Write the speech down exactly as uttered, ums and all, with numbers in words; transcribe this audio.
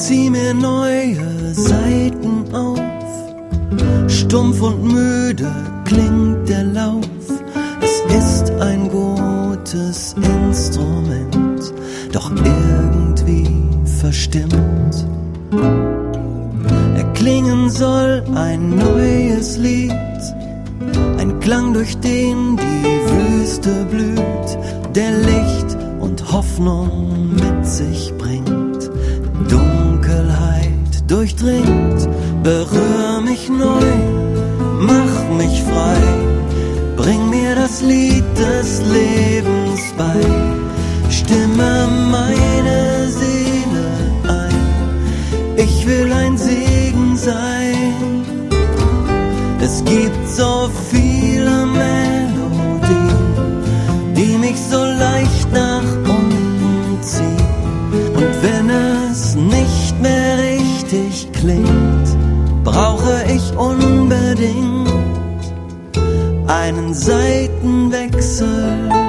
Zieh mir neue Seiten auf, stumpf und müde klingt der Lauf. Es ist ein gutes Instrument, doch irgendwie verstimmt. Erklingen soll ein neues Lied, ein Klang, durch den die Wüste blüht, der Licht und Hoffnung mit sich bringt, Dunkelheit durchdringt. Berühr mich neu, mach mich frei, bring mir das Lied des Lebens bei, stimme meine Seele ein, ich will ein Segen sein. Es gibt so viele Melodien, die mich so leicht nach unten ziehen, und wenn es nicht mehr richtig klingt, brauche ich unbedingt einen Seitenwechsel.